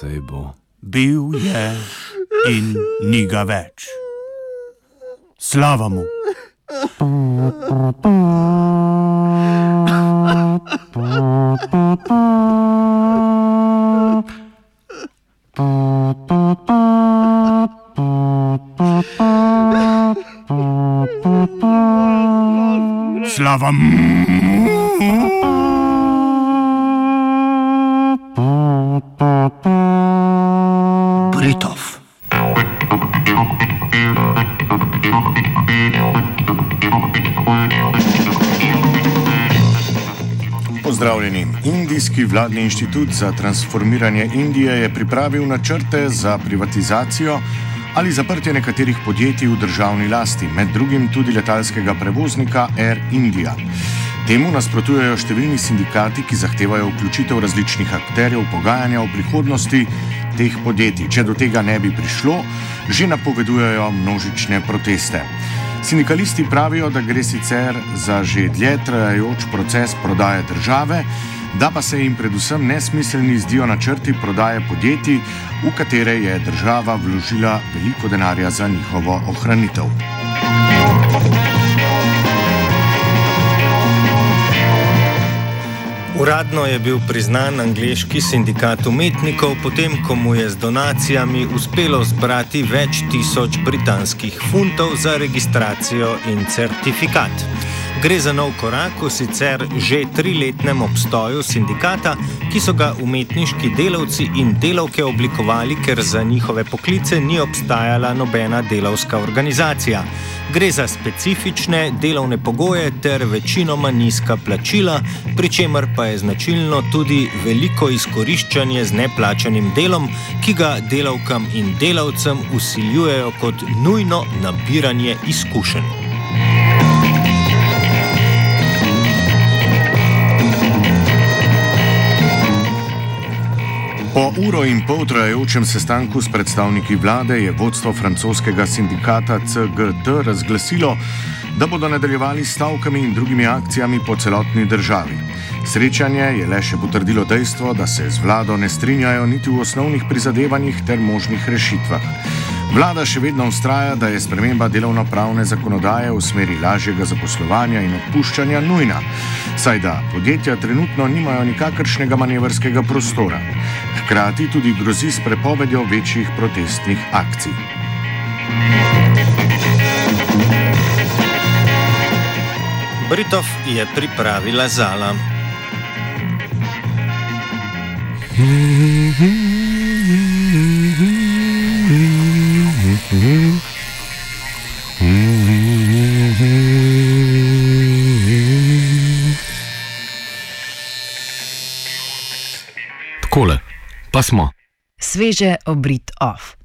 sej bo. Bil je in ni ga več. Slava mu! Slava mu! Britov. Pozdravljeni. Indijski vladni inštitut za transformiranje Indije je pripravil načrte za privatizacijo ali zaprtje nekaterih podjetij v državni lasti, med drugim tudi letalskega prevoznika Air India. Temu nasprotujejo številni sindikati, ki zahtevajo vključitev različnih akterjev v pogajanja o prihodnosti teh podjetij. Če do tega ne bi prišlo, že napovedujejo množične proteste. Sindikalisti pravijo, da gre sicer za že dlje trajajoč proces prodaje države, da pa se jim predvsem nesmiselni zdijo načrti prodaje podjetij, v katere je država vložila veliko denarja za njihovo ohranitev. Uradno je bil priznan angleški sindikat umetnikov, potem ko mu je z donacijami uspelo zbrati več tisoč britanskih funtov za registracijo in certifikat. Gre za nov korak v sicer že 3-letnem obstoju sindikata, ki so ga umetniški delavci in delavke oblikovali, ker za njihove poklice ni obstajala nobena delavska organizacija. Gre za specifične delovne pogoje ter večinoma nizka plačila, pri čemer pa je značilno tudi veliko izkoriščanje z neplačanim delom, ki ga delavkam in delavcem vsiljujejo kot nujno nabiranje izkušenj. Po 1,5 ure trajajočem sestanku s predstavniki vlade je vodstvo francoskega sindikata CGT razglasilo, da bodo nadaljevali s stavkami in drugimi akcijami po celotni državi. Srečanje je le še potrdilo dejstvo, da se z vlado ne strinjajo niti v osnovnih prizadevanjih ter možnih rešitvah. Vlada še vedno vztraja, da je sprememba delovnopravne zakonodaje v smeri lažjega zaposlovanja in odpuščanja nujna, saj da podjetja trenutno nimajo nikakršnega manevrskega prostora. Hkrati tudi grozi s prepovedjo večjih protestnih akcij. Britov je pripravila Zala. Takole, pa smo. Sveže obrit off.